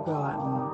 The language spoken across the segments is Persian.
forgotten.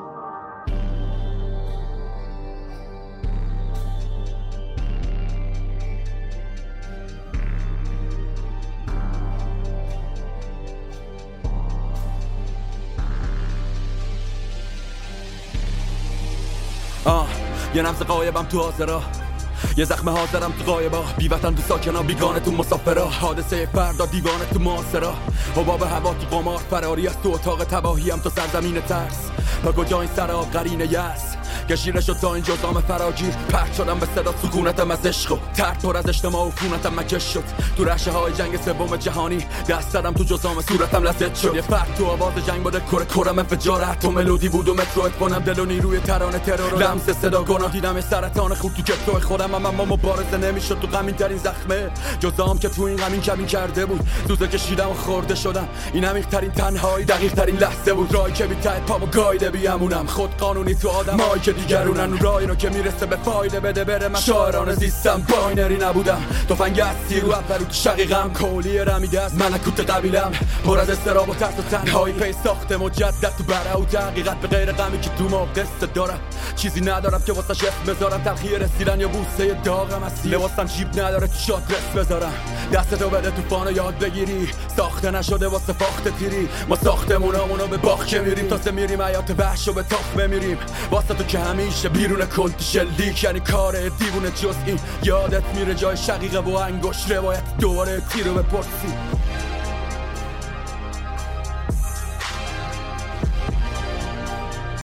یه نمز قایبم تو حاضرا، یه زخم حاضرم تو غایبا، بی وطن تو ساکنا، بیگانه تو مسافرا، حادثه فردا دیوانه تو معاصرا، حباب هوا تو قمار، فراری از تو اتاق تباهیم تو سرزمین ترس. و کجا این سراب قرینه یس کشیره شد تا این جزام فراگیر، پرد شدم به صدا سکونتم از عشق و ترد پر از اجتماع و خونتم مکش شد. تو رشه های جنگ سوم جهانی دست دادم تو جزام صورتم لزد شد. یه فرد تو آواز جنگ بوده کرم انفجاره، تو ملودی بود و مترو اتفانم دل و نیروی ترانه ترور و لمس صدا گناه. دیدم سرطان خود تو کتو خودم، اما مبارزه نمیشد تو غمین ترین زخمه جزام که تو این غمین کمین کرده بود. دوزه کشیدم و خورده شدم، این عمیق ترین تنهایی دقیق ترین لحظه بود. راهی که بی ته پامو گایده بیامونم، خود قانونی تو آدم هایی که دیگرونن، راهی رو که میرسه به فایده بده بره. من شاعرانه زیستم، باینری نبودم، تفنگ هستی رو اولو تو شقیقم، کولی رمیده از ملکوت قبیلم، پر از استراب و ترس و تنهایی پی ساخته مجدد تو بره و حقیقت به غیر غمی که تو ما قصه دارم. چیزی ندارم که واسه اسم بذارم، تلخی رسیدن یا بوسه داغم هستی، لباسم جیب نداره تو شادرس بذارم. دستتو بده طوفانو یاد بگیری، ساخته نشده واسه فاخت تیری. ما ساختمونامونو به باغ میریم، تازه میریم حیات وحشو به تاخ بمیریم. واسه تو که همیشه بیرون کلت شلیک، یعنی کار دیوونه جز این. یادت میره جای شقیقه و انگوش روایت دوباره تیرو بپرسی.